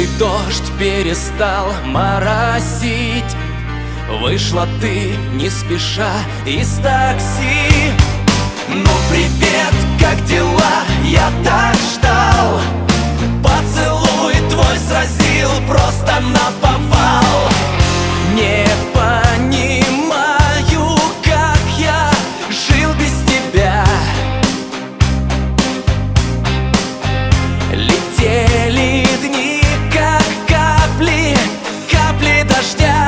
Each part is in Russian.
Теплый дождь перестал моросить. Вышла ты не спеша из такси. Ну привет, как дела? Я так ждал. Поцелуй твой сразил просто наповал. Не понимаю, как я жил без тебя. Летели дни, как капли, капли дождя.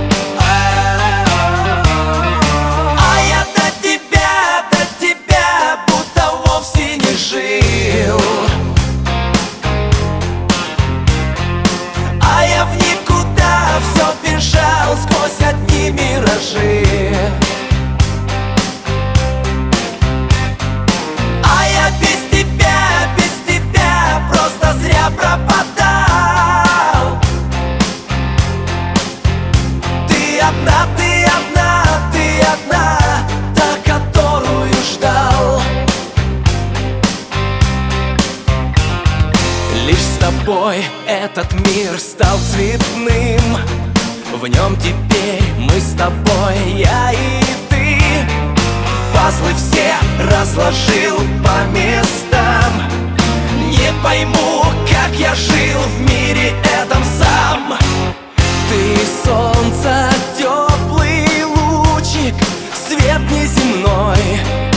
А я до тебя будто вовсе не жил. А я в никуда все бежал сквозь одни миражи. А я без тебя просто зря пропадал. Ты одна, та, которую ждал. Лишь с тобой этот мир стал цветным. В нем теперь мы с тобой, я и ты. Пазлы все разложил по местам. Не пойму, как я жил в мире этом сам. Ты солнце, теплый лучик, свет неземной.